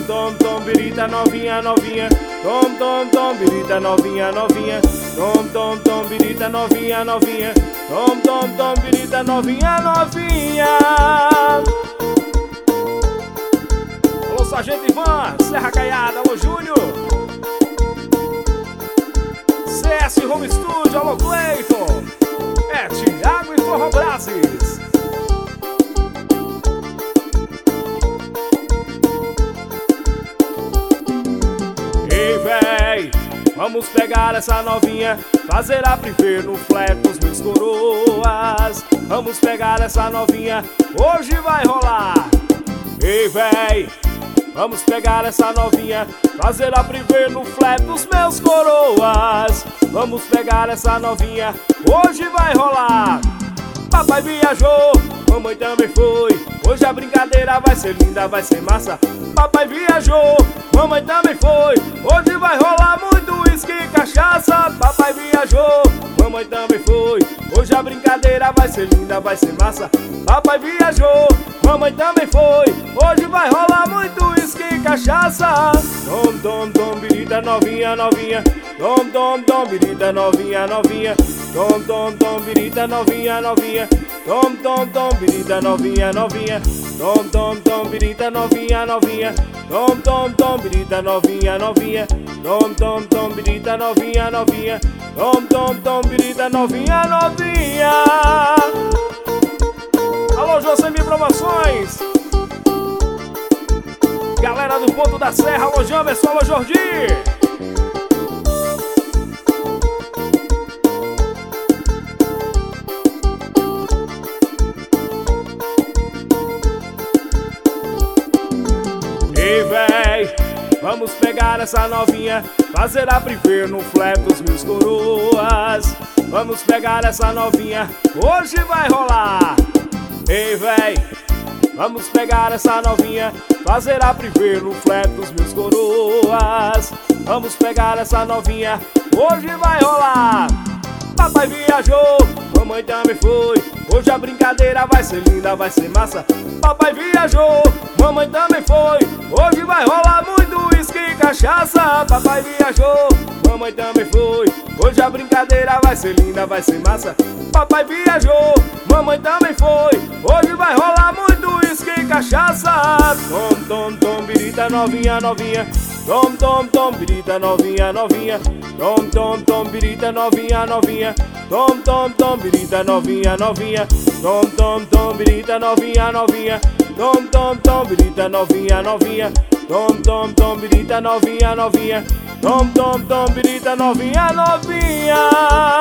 tom, tom, birita novinha, novinha. Tom, tom, tom, birita novinha, novinha. Tom, tom, tom, birita novinha, novinha. Tom, tom, tom, birita novinha, novinha. Alô, Sargento Ivan, Serra Caiada, alô, Júnior. CS Home Studio, alô, Cleiton. É Thiago e Forró Brasis. Ei, véi, vamos pegar essa novinha, fazer a privê no flat dos meus coroas. Vamos pegar essa novinha, hoje vai rolar. Ei, véi, vamos pegar essa novinha, fazer a privê no flat dos meus coroas. Vamos pegar essa novinha, hoje vai rolar. Papai viajou, mamãe também foi. Hoje a brincadeira vai ser linda, vai ser massa. Papai viajou, mamãe também foi. Hoje vai rolar muito uísque e cachaça. Papai viajou, mamãe também foi. Hoje a brincadeira vai ser linda, vai ser massa. Papai viajou, mamãe também foi. Hoje vai rolar muito uísque e cachaça. Tom, tom, tom, birita novinha, novinha. Tom, tom, tom, birita novinha, novinha. Tom, tom, tom, birita novinha, novinha. Tom, tom, tom, birita novinha, novinha. Tom, tom, tom, birita novinha, novinha. Tom, tom, tom, birita novinha, novinha. Tom, tom, tom, birita novinha, novinha. Tom, tom, tom, birita novinha, novinha. Alô, Josemir Promoções. Galera do Ponto da Serra, alô, Jamerson, alô, Jordi. Ei, véi, vamos pegar essa novinha, fazer a privê no flat dos meus coroas. Vamos pegar essa novinha, hoje vai rolar. Ei, véi, vamos pegar essa novinha, fazer a privê no flat dos meus coroas. Vamos pegar essa novinha, hoje vai rolar. Papai viajou, mamãe também foi. Hoje a brincadeira vai ser linda, vai ser massa. Papai viajou, mamãe também foi. Hoje vai rolar muito uísque e cachaça. Papai viajou, mamãe também foi. Hoje a brincadeira vai ser linda, vai ser massa. Papai viajou, mamãe também foi. Hoje vai rolar muito uísque e cachaça. Tom, tom, tom, birita novinha, novinha. Tom, tom, tom, birita novinha, novinha. Tom, tom, tom, birita novinha, novinha. Tom, tom, tom, birita novinha, novinha. Tom, tom, tom, birita novinha, novinha. Tom, tom, tom, birita novinha, novinha. Tom, tom, tom, birita novinha, novinha. Tom, tom, tom, birita novinha, novinha.